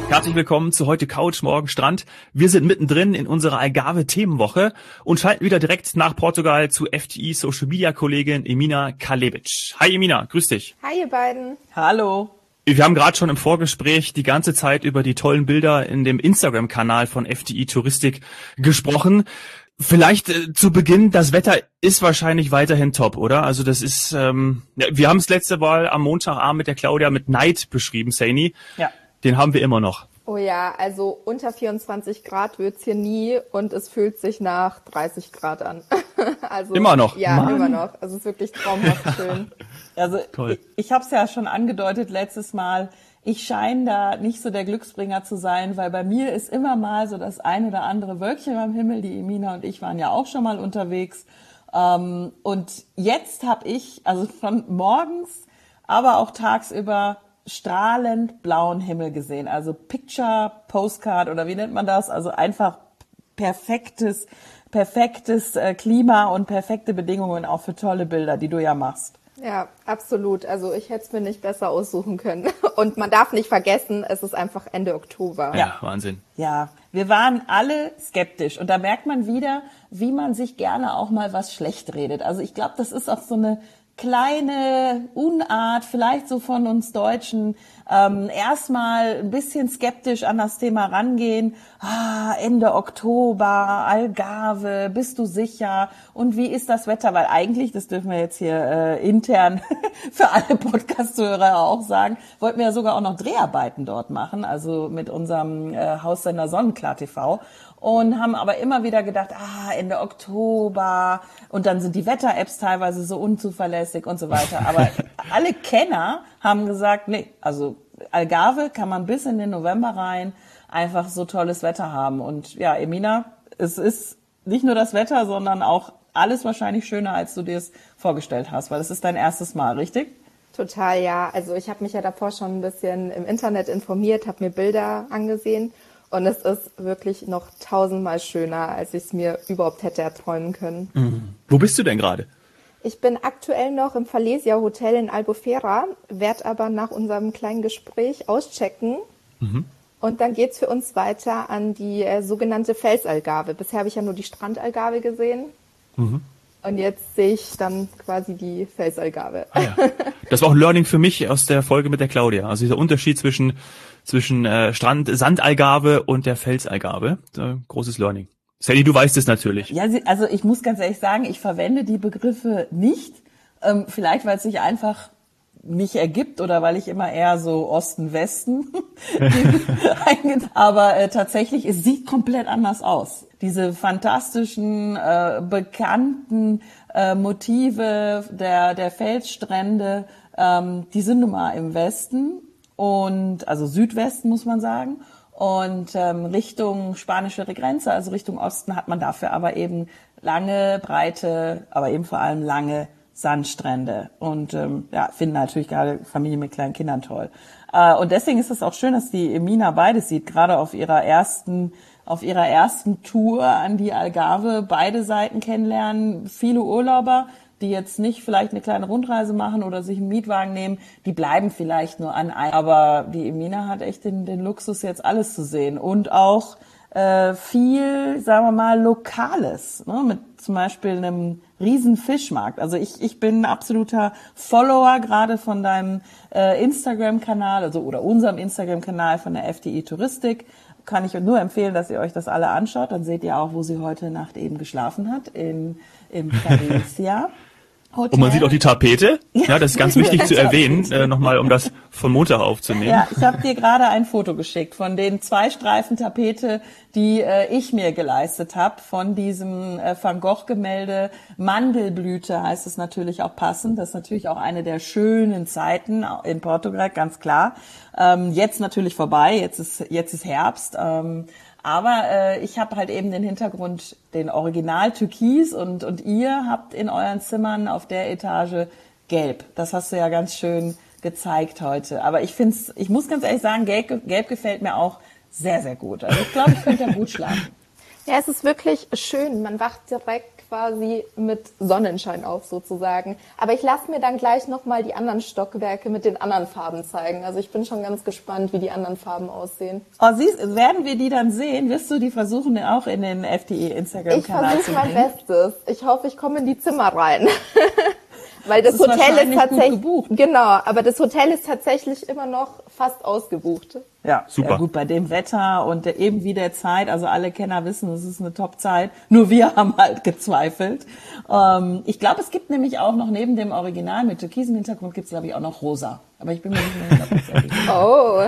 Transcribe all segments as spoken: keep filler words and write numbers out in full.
Herzlich willkommen zu heute Couch, morgen Strand. Wir sind mittendrin in unserer Algarve-Themenwoche und schalten wieder direkt nach Portugal zu F T I-Social-Media-Kollegin Emina Kalevic. Hi Emina, grüß dich. Hi ihr beiden. Hallo. Wir haben gerade schon im Vorgespräch die ganze Zeit über die tollen Bilder in dem Instagram-Kanal von F T I Touristik gesprochen. Vielleicht äh, zu Beginn, das Wetter ist wahrscheinlich weiterhin top, oder? Also das ist, ähm, ja, wir haben es letzte Mal am Montagabend mit der Claudia mit Neid beschrieben, Saini. Ja. Den haben wir immer noch. Oh ja, also unter vierundzwanzig Grad wird's hier nie und es fühlt sich nach dreißig Grad an. Also immer noch? Ja, Mann. immer noch. Also es ist wirklich traumhaft schön. Also Toll. ich, ich habe es ja schon angedeutet letztes Mal. Ich scheine da nicht so der Glücksbringer zu sein, weil bei mir ist immer mal so das ein oder andere Wölkchen am Himmel. Die Emina und ich waren ja auch schon mal unterwegs. Ähm, und jetzt habe ich, also von morgens, aber auch tagsüber, strahlend blauen Himmel gesehen. Also Picture, Postcard oder wie nennt man das? Also einfach perfektes, perfektes äh, Klima und perfekte Bedingungen auch für tolle Bilder, die du ja machst. Ja, absolut. Also ich hätte es mir nicht besser aussuchen können. Und man darf nicht vergessen, es ist einfach Ende Oktober. Ja, Wahnsinn. Ja, wir waren alle skeptisch. Und da merkt man wieder, wie man sich gerne auch mal was schlecht redet. Also ich glaube, das ist auch so eine kleine Unart, vielleicht so von uns Deutschen, ähm, erstmal ein bisschen skeptisch an das Thema rangehen. Ah, Ende Oktober, Algarve, bist du sicher? Und wie ist das Wetter? Weil eigentlich, das dürfen wir jetzt hier äh, intern für alle Podcast-Hörer auch sagen, wollten wir ja sogar auch noch Dreharbeiten dort machen, also mit unserem äh, Haussender Sonnenklar T V. Und haben aber immer wieder gedacht, ah, Ende Oktober und dann sind die Wetter-Apps teilweise so unzuverlässig und so weiter. Aber alle Kenner haben gesagt, nee, also Algarve kann man bis in den November rein einfach so tolles Wetter haben. Und ja, Emina, es ist nicht nur das Wetter, sondern auch alles wahrscheinlich schöner, als du dir es vorgestellt hast, weil es ist dein erstes Mal, richtig? Total, ja. Also ich habe mich ja davor schon ein bisschen im Internet informiert, habe mir Bilder angesehen. Und es ist wirklich noch tausendmal schöner, als ich es mir überhaupt hätte erträumen können. Mhm. Wo bist du denn gerade? Ich bin aktuell noch im Falesia Hotel in Albufeira, werde aber nach unserem kleinen Gespräch auschecken. Mhm. Und dann geht's für uns weiter an die äh, sogenannte Felsalgarve. Bisher habe ich ja nur die Strandalgarve gesehen. Mhm. Und jetzt sehe ich dann quasi die Felsalgarve. Ah, ja. Das war auch ein Learning für mich aus der Folge mit der Claudia. Also dieser Unterschied zwischen zwischen äh, Strand, Sandalgarve und der Felsalgarve. Äh, großes Learning. Sally, du weißt es natürlich. Ja, also ich muss ganz ehrlich sagen, ich verwende die Begriffe nicht. Ähm, vielleicht, weil es sich einfach nicht ergibt oder weil ich immer eher so Osten, Westen aber äh, tatsächlich, es sieht komplett anders aus. Diese fantastischen, äh, bekannten äh, Motive der, der Felsstrände, ähm, die sind nun mal im Westen. Und also Südwesten muss man sagen und ähm, Richtung spanische Grenze, also Richtung Osten hat man dafür aber eben lange, breite, aber eben vor allem lange Sandstrände und ähm, ja, finden natürlich gerade Familien mit kleinen Kindern toll. Äh, und deswegen ist es auch schön, dass die Emina beides sieht, gerade auf ihrer ersten auf ihrer ersten Tour an die Algarve beide Seiten kennenlernen. Viele Urlauber, die jetzt nicht vielleicht eine kleine Rundreise machen oder sich einen Mietwagen nehmen, die bleiben vielleicht nur an einem. Aber die Emina hat echt den, den Luxus, jetzt alles zu sehen. Und auch äh, viel, sagen wir mal, Lokales, ne? Mit zum Beispiel einem riesen Fischmarkt. Also ich, ich bin ein absoluter Follower gerade von deinem äh, Instagram-Kanal, also oder unserem Instagram-Kanal von der F T I Touristik. Kann ich euch nur empfehlen, dass ihr euch das alle anschaut. Dann seht ihr auch, wo sie heute Nacht eben geschlafen hat, in, im Falesia. Hotel. Und man sieht auch die Tapete. Ja, das ist ganz wichtig zu erwähnen, äh, nochmal, um das von Montag aufzunehmen. Ja, ich habe dir gerade ein Foto geschickt von den zwei Streifen Tapete, die äh, ich mir geleistet habe, von diesem äh, Van Gogh-Gemälde. Mandelblüte heißt es natürlich auch passend. Das ist natürlich auch eine der schönen Zeiten in Portugal, ganz klar. Ähm, jetzt natürlich vorbei, jetzt ist, jetzt ist Herbst. Ähm, Aber äh, ich habe halt eben den Hintergrund, den Original Türkis und und ihr habt in euren Zimmern auf der Etage Gelb. Das hast du ja ganz schön gezeigt heute. Aber ich find's, ich muss ganz ehrlich sagen, Gelb, Gelb gefällt mir auch sehr, sehr gut. Also ich glaube, ich könnte ja gut schlafen. Ja, es ist wirklich schön. Man wacht direkt quasi mit Sonnenschein auf sozusagen. Aber ich lasse mir dann gleich nochmal die anderen Stockwerke mit den anderen Farben zeigen. Also ich bin schon ganz gespannt, wie die anderen Farben aussehen. Oh, siehst, werden wir die dann sehen? Wirst du die versuchen auch in den F D E Instagram-Kanal zu bringen? Ich versuche mein Bestes. Ich hoffe, ich komme in die Zimmer rein. Weil das, das ist Hotel ist tatsächlich gebucht. Genau, aber das Hotel ist tatsächlich immer noch fast ausgebucht. Ja, super. Ja, gut, bei dem Wetter und der, eben wie der Zeit, also alle Kenner wissen, es ist eine Top-Zeit. Nur wir haben halt gezweifelt. Ähm, ich glaube, es gibt nämlich auch noch neben dem Original mit türkisem Hintergrund gibt es, glaube ich, auch noch rosa. Aber ich bin mir nicht mehr hundertprozentig sicher. Oh.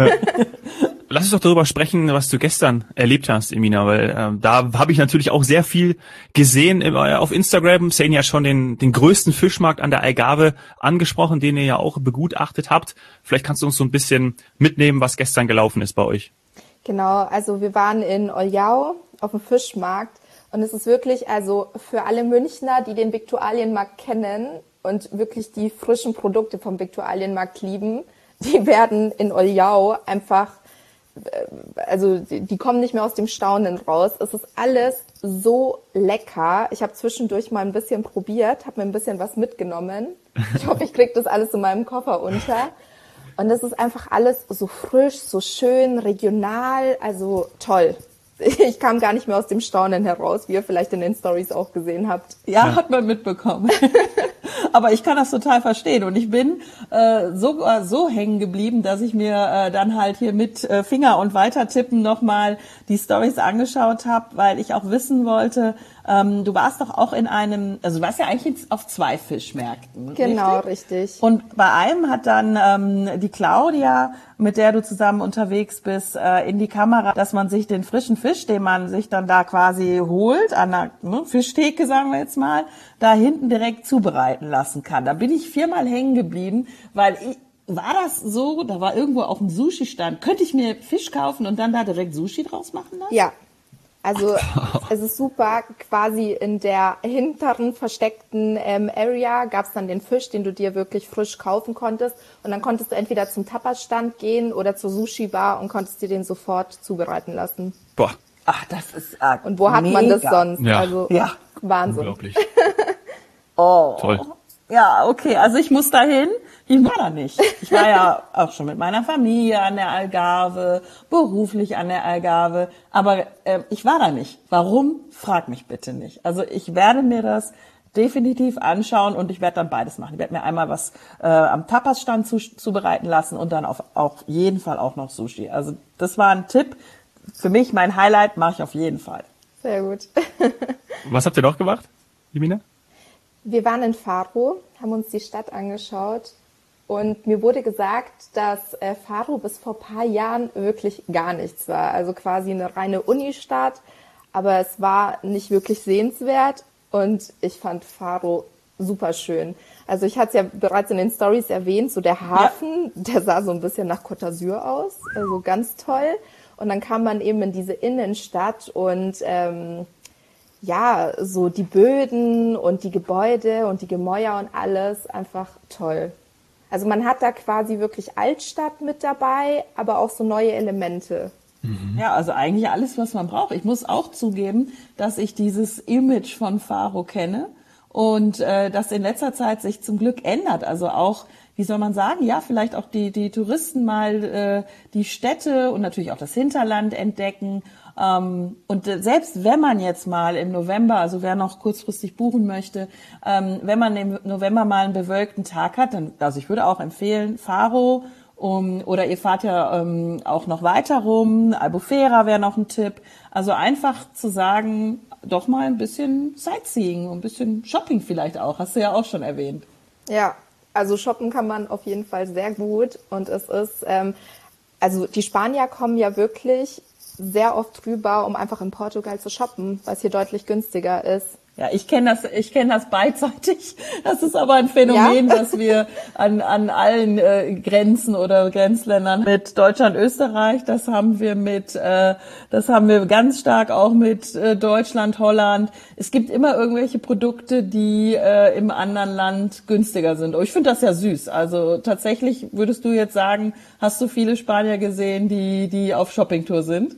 Lass uns doch darüber sprechen, was du gestern erlebt hast, Emina, weil äh, da habe ich natürlich auch sehr viel gesehen äh, auf Instagram. Sehen ja schon den den größten Fischmarkt an der Algarve angesprochen, den ihr ja auch begutachtet habt. Vielleicht kannst du uns so ein bisschen mitnehmen, was gestern gelaufen ist bei euch. Genau, also wir waren in Olhão auf dem Fischmarkt und es ist wirklich, also für alle Münchner, die den Viktualienmarkt kennen und wirklich die frischen Produkte vom Viktualienmarkt lieben, die werden in Olhão einfach, also die kommen nicht mehr aus dem Staunen raus. Es ist alles so lecker. Ich habe zwischendurch mal ein bisschen probiert, habe mir ein bisschen was mitgenommen. Ich hoffe, ich kriege das alles in meinem Koffer unter. Und es ist einfach alles so frisch, so schön, regional, also toll. Ich kam gar nicht mehr aus dem Staunen heraus, wie ihr vielleicht in den Stories auch gesehen habt. Ja, ja. Hat man mitbekommen. Aber ich kann das total verstehen und ich bin äh, sogar so hängen geblieben, dass ich mir äh, dann halt hier mit äh, Finger und Weitertippen nochmal die Stories angeschaut habe, weil ich auch wissen wollte, ähm, du warst doch auch in einem, also du warst ja eigentlich auf zwei Fischmärkten. Genau, richtig. richtig. Und bei einem hat dann ähm, die Claudia, mit der du zusammen unterwegs bist, äh, in die Kamera, dass man sich den frischen Fisch, den man sich dann da quasi holt, an einer ne, Fischtheke, sagen wir jetzt mal, da hinten direkt zubereiten lassen kann. Da bin ich viermal hängen geblieben, weil ich, war das so, da war irgendwo auf dem Sushi-Stand, könnte ich mir Fisch kaufen und dann da direkt Sushi draus machen lassen? Ja. Also es ist super, quasi in der hinteren versteckten ähm, Area gab es dann den Fisch, den du dir wirklich frisch kaufen konntest und dann konntest du entweder zum Tapas-Stand gehen oder zur Sushi-Bar und konntest dir den sofort zubereiten lassen. Boah. Ach, das ist äh, Und wo hat mega. man das sonst? Ja. Also ja. Wahnsinn. Unglaublich. Oh. Toll. Ja, okay, also ich muss dahin. Ich war da nicht. Ich war ja auch schon mit meiner Familie an der Algarve, beruflich an der Algarve, aber äh, ich war da nicht. Warum? Frag mich bitte nicht. Also ich werde mir das definitiv anschauen und ich werde dann beides machen. Ich werde mir einmal was äh, am Tapas-Stand zu, zubereiten lassen und dann auf, auf jeden Fall auch noch Sushi. Also das war ein Tipp. Für mich, mein Highlight mache ich auf jeden Fall. Sehr gut. Was habt ihr noch gemacht, Emina? Wir waren in Faro, haben uns die Stadt angeschaut und mir wurde gesagt, dass äh, Faro bis vor ein paar Jahren wirklich gar nichts war. Also quasi eine reine Unistadt, aber es war nicht wirklich sehenswert und ich fand Faro super schön. Also ich hatte es ja bereits in den Stories erwähnt, so der Hafen, ja. Der sah so ein bisschen nach Côte d'Azur aus, also ganz toll. Und dann kam man eben in diese Innenstadt und ähm, ja, so die Böden und die Gebäude und die Gemäuer und alles, einfach toll. Also man hat da quasi wirklich Altstadt mit dabei, aber auch so neue Elemente. Ja, also eigentlich alles, was man braucht. Ich muss auch zugeben, dass ich dieses Image von Faro kenne und äh, das in letzter Zeit sich zum Glück ändert. Also auch, wie soll man sagen, ja, vielleicht auch die, die Touristen mal äh, die Städte und natürlich auch das Hinterland entdecken. Ähm, und selbst wenn man jetzt mal im November, also wer noch kurzfristig buchen möchte, ähm, wenn man im November mal einen bewölkten Tag hat, dann, also ich würde auch empfehlen, Faro, um, oder ihr fahrt ja ähm, auch noch weiter rum, Albufeira wäre noch ein Tipp. Also einfach zu sagen, doch mal ein bisschen Sightseeing, ein bisschen Shopping vielleicht auch, hast du ja auch schon erwähnt. Ja, also shoppen kann man auf jeden Fall sehr gut und es ist, ähm, also die Spanier kommen ja wirklich sehr oft rüber, um einfach in Portugal zu shoppen, weil es hier deutlich günstiger ist. Ja, ich kenne das, ich kenne das beidseitig. Das ist aber ein Phänomen, ja? Das wir an an allen äh, Grenzen oder Grenzländern mit Deutschland, Österreich, das haben wir mit, äh, das haben wir ganz stark auch mit äh, Deutschland, Holland. Es gibt immer irgendwelche Produkte, die äh, im anderen Land günstiger sind. Oh, ich finde das ja süß. Also tatsächlich würdest du jetzt sagen, hast du viele Spanier gesehen, die die auf Shoppingtour sind?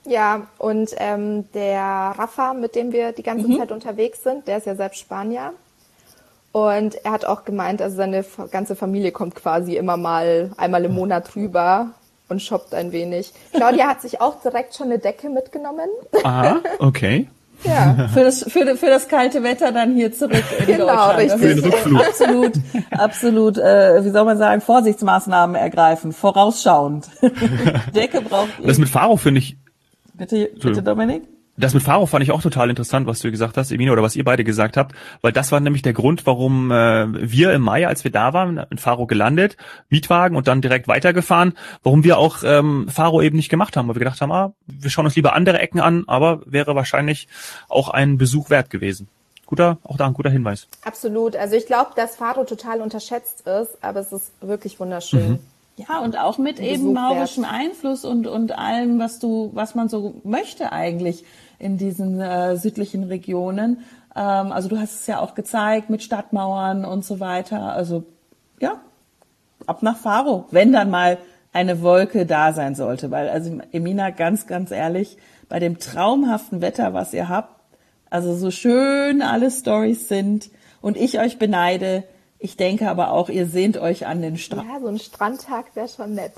Ja, und ähm, der Rafa, mit dem wir die ganze Mhm. Zeit unterwegs sind, der ist ja selbst Spanier. Und er hat auch gemeint, also seine fa- ganze Familie kommt quasi immer mal einmal im Monat rüber und shoppt ein wenig. Claudia hat sich auch direkt schon eine Decke mitgenommen. Aha, okay. Ja, Für das, für, für das kalte Wetter dann hier zurück in Genau, Deutschland. Das richtig. ist Für den Rückflug. absolut, absolut, äh, wie soll man sagen, Vorsichtsmaßnahmen ergreifen, vorausschauend. Decke braucht ihr. Das mit Faro finde ich, Bitte, bitte Dominik? das mit Faro fand ich auch total interessant, was du gesagt hast, Emina, oder was ihr beide gesagt habt, weil das war nämlich der Grund, warum äh, wir im Mai, als wir da waren, in Faro gelandet, Mietwagen und dann direkt weitergefahren, warum wir auch ähm, Faro eben nicht gemacht haben, weil wir gedacht haben, ah, wir schauen uns lieber andere Ecken an, aber wäre wahrscheinlich auch ein Besuch wert gewesen. Guter, auch da ein guter Hinweis. absolut. Also ich glaube, dass Faro total unterschätzt ist, aber es ist wirklich wunderschön. Ja, und auch mit eben Besuch maurischem Einfluss und, und allem, was du, was man so möchte eigentlich in diesen äh, südlichen Regionen. Ähm, also du hast es ja auch gezeigt mit Stadtmauern und so weiter. Also ja, ab nach Faro, wenn dann mal eine Wolke da sein sollte. Weil, also Emina, ganz, ganz ehrlich, bei dem traumhaften Wetter, was ihr habt, also so schön alle Storys sind und ich euch beneide, ich denke aber auch, ihr sehnt euch an den Strand. Ja, so ein Strandtag wäre schon nett.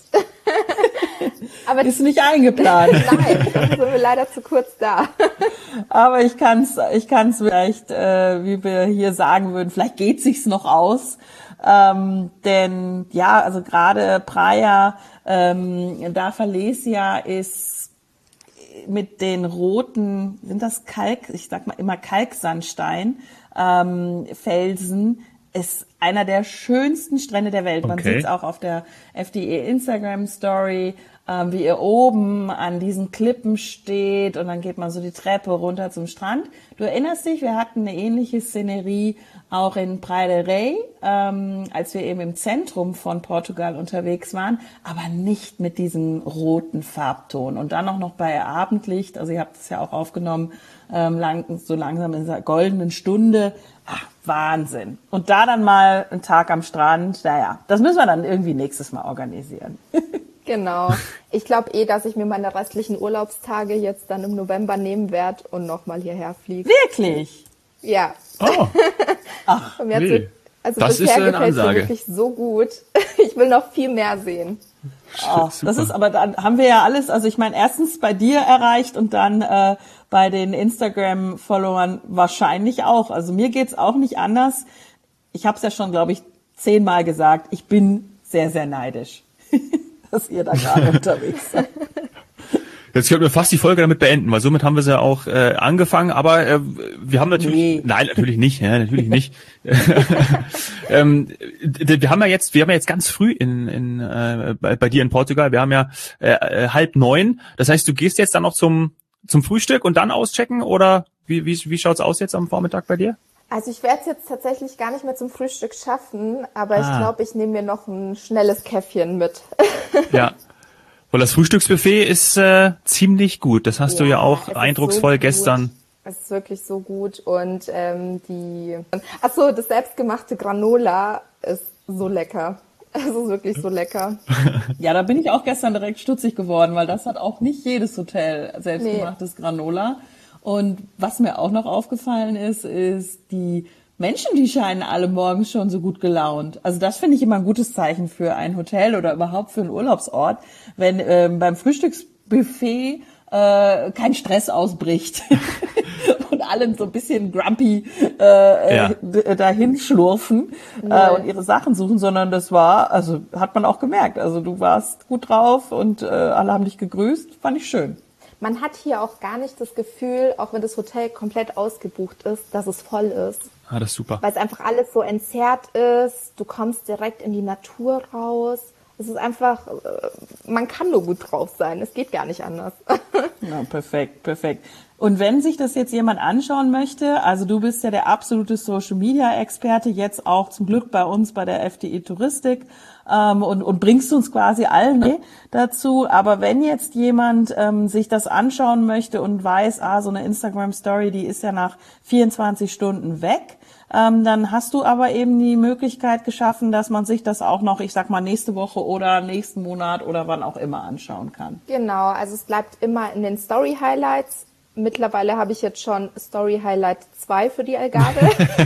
Aber Ist nicht eingeplant. nein, dafür sind wir leider zu kurz da. Aber ich kann's, ich kann's vielleicht, äh, wie wir hier sagen würden, vielleicht geht sich's noch aus. Ähm, denn ja, also gerade Praia ähm, da Falesia ist mit den roten, sind das Kalk, ich sag mal immer Kalksandstein, ähm, Felsen, ist einer der schönsten Strände der Welt. Man Okay. sieht's auch auf der F D E Instagram Story, ähm, wie ihr oben an diesen Klippen steht und dann geht man so die Treppe runter zum Strand. Du erinnerst dich, wir hatten eine ähnliche Szenerie auch in Praia del Rey, ähm, als wir eben im Zentrum von Portugal unterwegs waren, aber nicht mit diesem roten Farbton. Und dann auch noch bei Abendlicht, also ihr habt es ja auch aufgenommen, ähm, lang, so langsam in dieser goldenen Stunde. Ach, Wahnsinn. Und da dann mal ein Tag am Strand, naja, das müssen wir dann irgendwie nächstes Mal organisieren. Genau. Ich glaube eh, dass ich mir meine restlichen Urlaubstage jetzt dann im November nehmen werde und nochmal hierher fliege. Wirklich? Ja. Oh, Und mir hat's nee. wirklich- also Das bisher ist eine gefällt es mir Ansage. wirklich so gut. Ich will noch viel mehr sehen. Oh, super. das ist aber, dann haben wir ja alles, also ich meine, erstens bei dir erreicht und dann äh, bei den Instagram-Followern wahrscheinlich auch. Also mir geht's auch nicht anders. Ich habe es ja schon, glaube ich, zehnmal gesagt. Ich bin sehr, sehr neidisch, dass ihr da gerade unterwegs seid. Jetzt könnten wir fast die Folge damit beenden, weil somit haben wir sie ja auch äh, angefangen, aber äh, wir haben natürlich, Nee. nein, natürlich nicht, ja, natürlich nicht. ähm, d- wir haben ja jetzt, wir haben ja jetzt ganz früh in, in äh, bei, bei dir in Portugal, wir haben ja äh, äh, halb neun, das heißt, du gehst jetzt dann noch zum zum Frühstück und dann auschecken oder wie wie wie schaut's aus jetzt am Vormittag bei dir? Also ich werde es jetzt tatsächlich gar nicht mehr zum Frühstück schaffen, aber ich Ah. glaube, ich nehme mir noch ein schnelles Käffchen mit. Ja. Weil das Frühstücksbuffet ist äh, ziemlich gut. Das hast du ja auch es ist eindrucksvoll so gut. gestern. Es ist wirklich so gut und ähm, die, ach so, das selbstgemachte Granola ist so lecker. Es ist wirklich so lecker. Ja, da bin ich auch gestern direkt stutzig geworden, weil das hat auch nicht jedes Hotel selbstgemachtes Granola. Und was mir auch noch aufgefallen ist, ist, die Menschen, die scheinen alle morgens schon so gut gelaunt. Also das finde ich immer ein gutes Zeichen für ein Hotel oder überhaupt für einen Urlaubsort, wenn ähm, beim Frühstücksbuffet äh, kein Stress ausbricht und alle so ein bisschen grumpy äh, Ja. äh, dahin schlurfen äh, und ihre Sachen suchen, sondern das war, also hat man auch gemerkt. Also du warst gut drauf und äh, alle haben dich gegrüßt, fand ich schön. Man hat hier auch gar nicht das Gefühl, auch wenn das Hotel komplett ausgebucht ist, dass es voll ist. Ah, das ist super. Weil es einfach alles so entzerrt ist. Du kommst direkt in die Natur raus. Es ist einfach, äh, man kann nur gut drauf sein. Es geht gar nicht anders. Ja, perfekt, perfekt. Und wenn sich das jetzt jemand anschauen möchte, also du bist ja der absolute Social-Media-Experte, jetzt auch zum Glück bei uns bei der F D E Touristik ähm, und, und bringst uns quasi allen dazu. Aber wenn jetzt jemand ähm, sich das anschauen möchte und weiß, ah, so eine Instagram-Story, die ist ja nach vierundzwanzig Stunden weg, Ähm, dann hast du aber eben die Möglichkeit geschaffen, dass man sich das auch noch, ich sag mal, nächste Woche oder nächsten Monat oder wann auch immer anschauen kann. Genau, also es bleibt immer in den Story-Highlights. Mittlerweile habe ich jetzt schon Story Highlight zwei für die Algarve.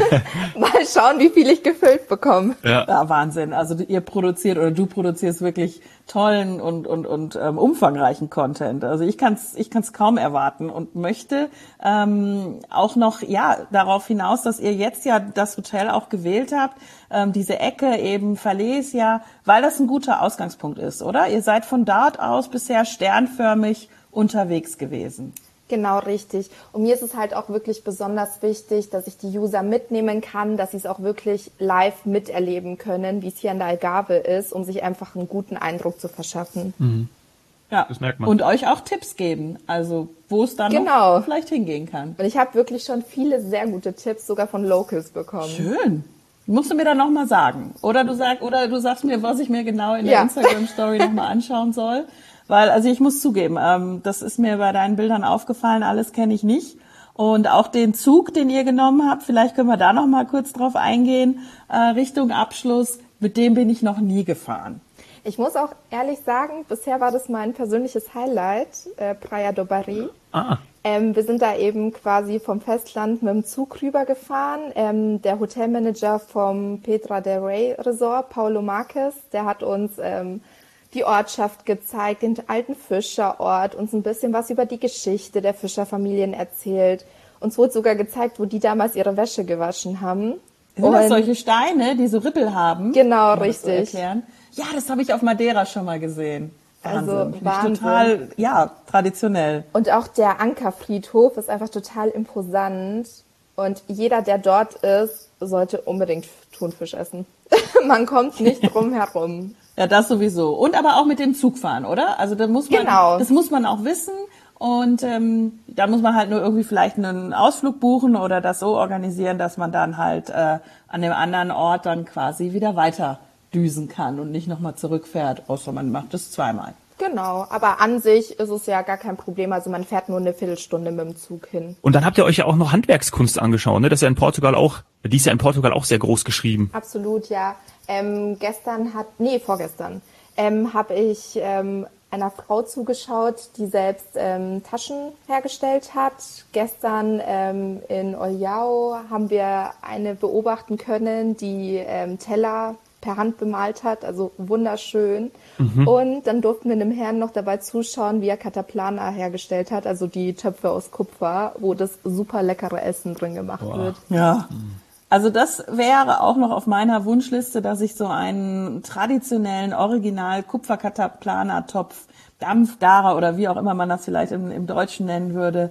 Mal schauen, wie viel ich gefüllt bekomme. Ja. Ja, Wahnsinn. Also ihr produziert oder du produzierst wirklich tollen und und und ähm, umfangreichen Content. Also ich kann's ich kann's kaum erwarten und möchte ähm, auch noch ja darauf hinaus, dass ihr jetzt ja das Hotel auch gewählt habt, ähm, diese Ecke eben Falesia, weil das ein guter Ausgangspunkt ist, oder? Ihr seid von dort aus bisher sternförmig unterwegs gewesen. Genau, richtig. Und mir ist es halt auch wirklich besonders wichtig, dass ich die User mitnehmen kann, dass sie es auch wirklich live miterleben können, wie es hier in der Algarve ist, um sich einfach einen guten Eindruck zu verschaffen. Mhm. Ja, das merkt man. Und euch auch Tipps geben, also wo es dann genau. noch vielleicht hingehen kann. Und ich habe wirklich schon viele sehr gute Tipps, sogar von Locals bekommen. Schön. Musst du mir dann nochmal sagen. Oder du sag, oder du sagst mir, was ich mir genau in der ja. Instagram-Story nochmal anschauen soll. Weil, also ich muss zugeben, ähm, das ist mir bei deinen Bildern aufgefallen, alles kenne ich nicht. Und auch den Zug, den ihr genommen habt, vielleicht können wir da noch mal kurz drauf eingehen, äh, Richtung Abschluss, mit dem bin ich noch nie gefahren. Ich muss auch ehrlich sagen, bisher war das mein persönliches Highlight, äh, Praia do Barry. Ah. Ähm, wir sind da eben quasi vom Festland mit dem Zug rübergefahren. Ähm, der Hotelmanager vom Pedra del Rey Resort, Paulo Marques, der hat uns ähm, die Ortschaft gezeigt, den alten Fischerort, uns ein bisschen was über die Geschichte der Fischerfamilien erzählt. Uns wurde sogar gezeigt, wo die damals ihre Wäsche gewaschen haben. Sind das solche Steine, die so Rippel haben? Genau, richtig. Das so ja, das habe ich auf Madeira schon mal gesehen. Wahnsinn. Also Wahnsinn. Total, ja, traditionell. Und auch der Ankerfriedhof ist einfach total imposant. Und jeder, der dort ist, sollte unbedingt Thunfisch essen. Man kommt nicht drum herum. Ja, das sowieso. Und aber auch mit dem Zug fahren, oder? Also da muss man, genau. das muss man auch wissen. Und ähm, da muss man halt nur irgendwie vielleicht einen Ausflug buchen oder das so organisieren, dass man dann halt äh, an dem anderen Ort dann quasi wieder weiter düsen kann und nicht nochmal zurückfährt, außer man macht es zweimal. Genau, aber an sich ist es ja gar kein Problem. Also man fährt nur eine Viertelstunde mit dem Zug hin. Und dann habt ihr euch ja auch noch Handwerkskunst angeschaut, ne? Das ist ja in Portugal auch, die ist ja in Portugal auch sehr groß geschrieben. Absolut, ja. Ähm, gestern hat, nee, vorgestern, ähm, habe ich ähm, einer Frau zugeschaut, die selbst ähm, Taschen hergestellt hat. Gestern ähm, in Olhão haben wir eine beobachten können, die ähm, Teller per Hand bemalt hat, also wunderschön. Mhm. Und dann durften wir einem Herrn noch dabei zuschauen, wie er Cataplana hergestellt hat, also die Töpfe aus Kupfer, wo das super leckere Essen drin gemacht Boah. wird. Ja, also das wäre auch noch auf meiner Wunschliste, dass ich so einen traditionellen Original Kupfer-Cataplana-Topf, Dampfgarer oder wie auch immer man das vielleicht im, im Deutschen nennen würde,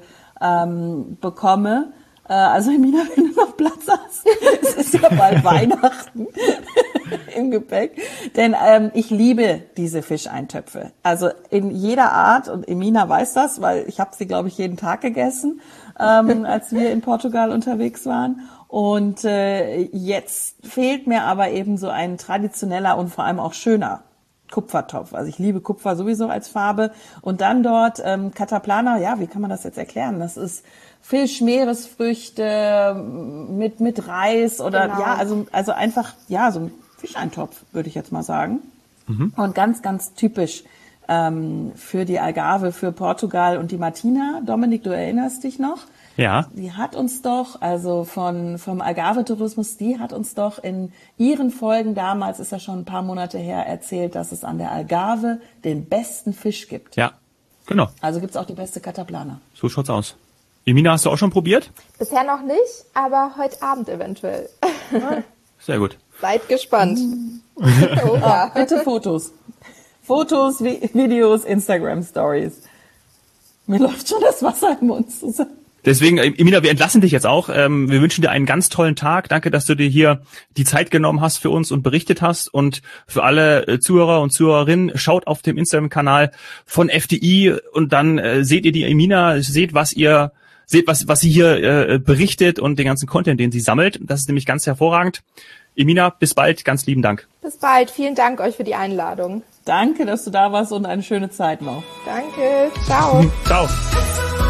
ähm, bekomme. Also Emina, wenn du noch Platz hast, es ist ja bald Weihnachten im Gepäck, denn ähm, ich liebe diese Fischeintöpfe. Also in jeder Art, und Emina weiß das, weil ich habe sie, glaube ich, jeden Tag gegessen, ähm, als wir in Portugal unterwegs waren. Und äh, jetzt fehlt mir aber eben so ein traditioneller und vor allem auch schöner Kupfertopf. Also ich liebe Kupfer sowieso als Farbe. Und dann dort ähm, Cataplana, ja, wie kann man das jetzt erklären? Das ist Fisch, Meeresfrüchte mit mit Reis oder genau. ja, also also einfach ja so ein Fischeintopf, würde ich jetzt mal sagen. Mhm. Und ganz ganz typisch ähm, für die Algarve, für Portugal und die Martina. Dominik, du erinnerst dich noch? Ja. Die hat uns doch, also von vom Algarve-Tourismus, die hat uns doch in ihren Folgen damals, ist ja schon ein paar Monate her, erzählt, dass es an der Algarve den besten Fisch gibt. Ja, genau. Also gibt's auch die beste Cataplana. So schaut's aus. Emina, hast du auch schon probiert? Bisher noch nicht, aber heute Abend eventuell. Sehr gut. Seid gespannt. Oh, ja. Oh, bitte Fotos. Fotos, Vi- Videos, Instagram-Stories. Mir läuft schon das Wasser im Mund zusammen. Deswegen, Emina, wir entlassen dich jetzt auch. Ähm, wir wünschen dir einen ganz tollen Tag. Danke, dass du dir hier die Zeit genommen hast für uns und berichtet hast. Und für alle äh, Zuhörer und Zuhörerinnen, schaut auf dem Instagram-Kanal von F D I und dann äh, seht ihr die Emina, seht, was ihr seht, was was sie hier äh, berichtet und den ganzen Content, den sie sammelt. Das ist nämlich ganz hervorragend. Emina, bis bald. Ganz lieben Dank. Bis bald. Vielen Dank euch für die Einladung. Danke, dass du da warst und eine schöne Zeit noch. Danke. Ciao. Ciao.